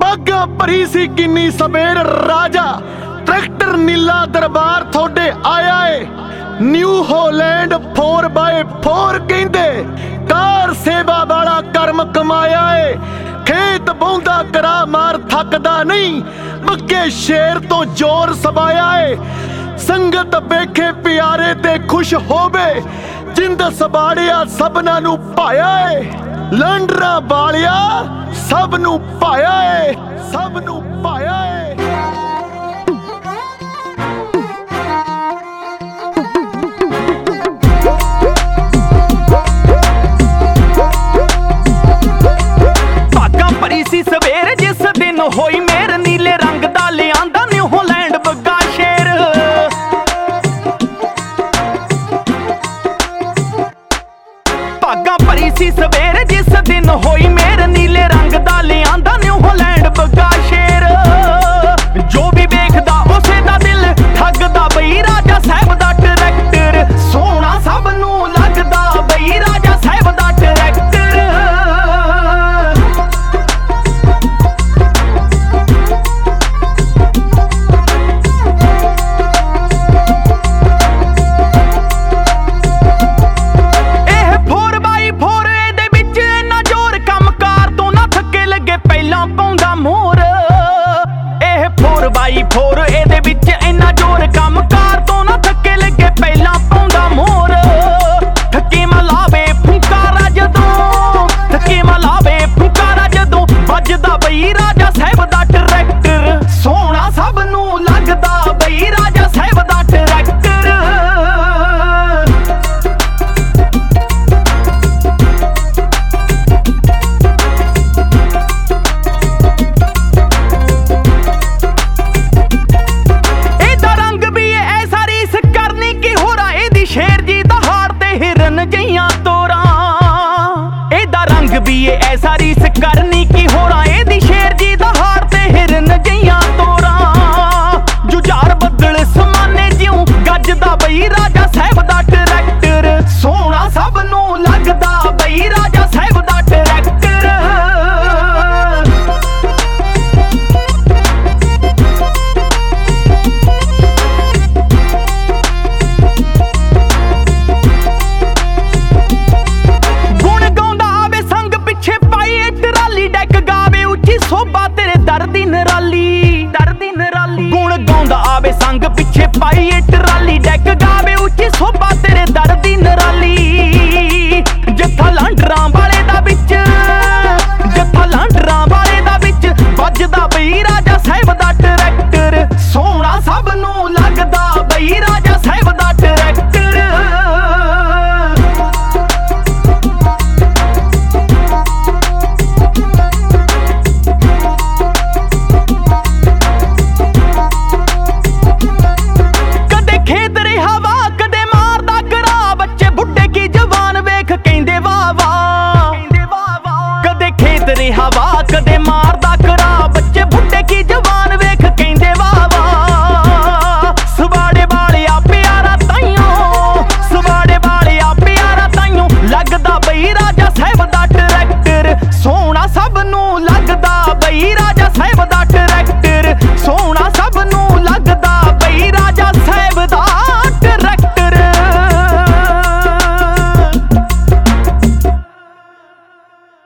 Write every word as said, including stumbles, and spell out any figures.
ਬਾਗਾ ਭਰੀ ਸੀ ਕਿੰਨੀ ਸਵੇਰ ਰਾਜਾ, ਟਰੈਕਟਰ ਨੀਲਾ ਦਰਬਾਰ ਥੋੜੇ ਆਇਆ ਏ। New Holland four by four ਕਹਿੰਦੇ, ਕਾਰ ਸੇਵਾ ਵਾਲਾ ਕਰਮ ਕਮਾਇਆ ਏ। ਖੇਤ ਬੋਂਦਾ ਕਰਾ ਮਾਰ ਥੱਕਦਾ ਨਹੀਂ, ਮੱਕੇ ਸ਼ੇਰ ਤੋਂ ਜ਼ੋਰ ਸਬਾਇਆ ਏ। ਸੰਗਤ ਵੇਖੇ ਪਿਆਰੇ ਤੇ ਖੁਸ਼ ਹੋਵੇ, ਜਿੰਦ ਸਬਾੜਿਆ ਸਭਨਾ ਨੂੰ ਭਾਇਆ ਏ। ਲਾਂਡਰਾ ਬਾਲਿਆ ਸਭ ਨੂੰ ਭਾਇਆ ਏ, ਸਭ ਨੂੰ ਭਾਇਆ ਏ। ਭਾਗਾਂ ਭਰੀ ਸੀ ਸਵੇਰ ਜਿਸ ਦਿਨ ਹੋਈ ਮੇਰ, ਨੀਲੇ ਰੰਗ ਦਾ ਲਿਆਂਦਾ ਨਿਊ ਹੋਲੈਂਡ ਬੱਗਾ ਸ਼ੇਰ। ਭਾਗਾਂ ਭਰੀ ਸੀ ਸਵੇਰ ਜਿਸ ਦਿਨ ਹੋਈ ਮੇਰ, ਨੀਲੇ ਰੰਗ ਦਾ ਲਿਆਂਦਾ ਨਿਊ ਹੋਲੈਂਡ ਬੱਗਾ ਸ਼ੇਰ। ਜੋ ਵੀ ਵੇਖਦਾ ਉਸੇ ਦਾ ਦਿਲ ਠੱਗਦਾ ਬਈ, ਰਾਜਾ ਸਾਹਿਬ ਦਾ ਟਰੈਕਟਰ ਸੋਹਣਾ ਸਭ ਨੂੰ ਲੱਗਦਾ ਬਈ, ਰਾਜਾ ਸਾਹਿਬ ਦਾ ਟਰੈਕਟਰ। ਪਹਿਲਾਂ ਪਾਉਂਦਾ ਮੋਰ ਇਹ ਫੋਰ ਬਾਈ ਫੋਰ, ਇਹਦੇ ਵਿੱਚ ਇੰਨਾ ਜ਼ੋਰ ਕੰਮ ਕਾਰ ਤੋਂ ਨਾ ਥੱਕੇ ਲੱਗੇ, ਪਹਿਲਾਂ ਪਾਉਂਦਾ ਮੋਰ। ਥੱਕੇ ਮਲਾਵੇ ਫੁੰਕਾਰਾ ਜਦੋਂ, ਥੱਕੇ ਮਲਾਵੇ ਫੁੰਕਾਰਾ ਜਦੋਂ ਵੱਜਦਾ ਬਈ, ਰਾਜਾ ਸਾਹਿਬ ਦਾ ਟਰੈਕਟਰ ਸੋਹਣਾ ਸਭ ਨੂੰ ਲੱਗਦਾ ਬਈ, ਰਾਜਾ ਸਾਹਿਬ ਦਾ ਟਰੈਕਟਰ। ਸ਼ੇਰ ਜੀ ਦਾ ਹਾਰ ਤੇ ਹਿਰਨ ਜਈਆਂ ਤੋਰਾਂ, ਇਹਦਾ ਰੰਗ ਵੀ ਏ ਐਸਾ ਰੀਸ ਕਰਨੀ ਕੀ ਹੋਰਾਂ, ਇਹਦੀ ਸ਼ੇਰ ਜੀ ਦਾ ਹਾਰ ਤੇ ਹਿਰਨ ਜਈਆਂ ਤੋਰਾਂ। ਜੁਝਾਰ ਬੱਦਲ ਸਮਾਨੇ ਜਿਉਂ ਗੱਜਦਾ ਬਈ, ਰਾਜਾ ਸਾਹਿਬ ਦਾ ਟਰੈਕਟਰ ਸੋਹਣਾ ਸਭ ਨੂੰ ਲੱਗਦਾ ਬਈ, ਰਾਜਾ ਸਾਹਿਬ ਦਾ ਟਰੈਕਟਰ। ਸੋਭਾ ਤੇਰੇ ਦਰ ਦੀ ਨਰਾਲੀ, ਦਰ ਦੀ ਨਰਾਲੀ। ਗੁਣ ਗਾਉਂਦਾ ਆਵੇ ਸੰਗ ਪਿੱਛੇ ਪਾਈ ਏ ਟਰਾਲੀ, ਡੈਕ ਗਾਵੇ ਉੱਚੀ ਸੋਭਾ ਤੇਰੇ ਦਰ ਦੀ ਨਰਾਲੀ। ਜੱਥਾ ਲਾਂਡਰਾਂ ਵਾਲੇ ਦਾ ਵਿੱਚ, ਜੱਥਾ ਲਾਂਡਰਾਂ ਵਾਲੇ ਦਾ ਵਿੱਚ ਵੱਜਦਾ ਬਈ, ਰਾਜਾ ਸਾਹਿਬ ਦਾ ਟਰੈਕਟਰ ਸੋਹਣਾ ਸਭ ਨੂੰ ਲੱਗਦਾ ਬਈ, ਰਾਜਾ ਸਾਹਿਬ ਦਾ ਟਰੈਕਟਰ। ਹਵਾ ਕਦੇ ਮਾਰ